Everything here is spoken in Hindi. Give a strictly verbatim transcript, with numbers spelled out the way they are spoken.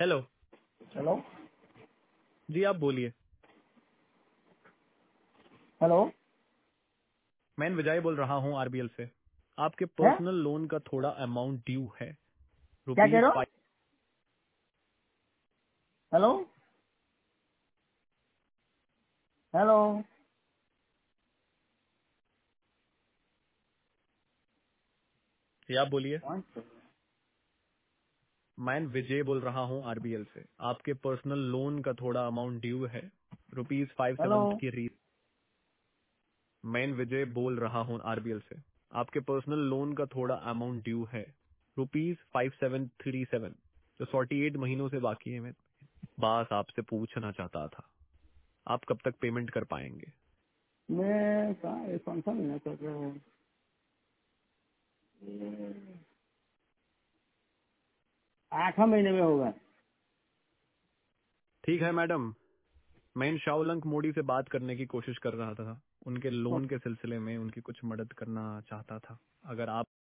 हेलो। हेलो जी आप बोलिए। हेलो मैं विजय बोल रहा हूँ आरबीएल से। आपके है पर्सनल लोन का थोड़ा अमाउंट ड्यू है, क्या कह रुपीज रहे हो? फाइव। हेलो हेलो जी आप बोलिए। कौन? मैं विजय बोल रहा हूँ आरबीएल से। आपके पर्सनल लोन का थोड़ा अमाउंट ड्यू है, रुपीज फाइव हेलो सेवन की री। मैं विजय बोल रहा हूँ आरबीएल से। आपके पर्सनल लोन का थोड़ा अमाउंट ड्यू है, rupees five seven three seven, जो फोर्टी एट महीनों से बाकी है। मैं बस आपसे पूछना चाहता था, आप कब तक पेमेंट कर पाएंगे? मैं कहाँ ये कौन सा महीना चल रहा है? ये आठवां महीने में होगा। ठीक है मैडम, मैं इन शाओलंक मोदी से बात करने की कोशिश कर रहा था। उनके लोन के सिलसिले में उनकी कुछ मदद करना चाहता था। अगर आप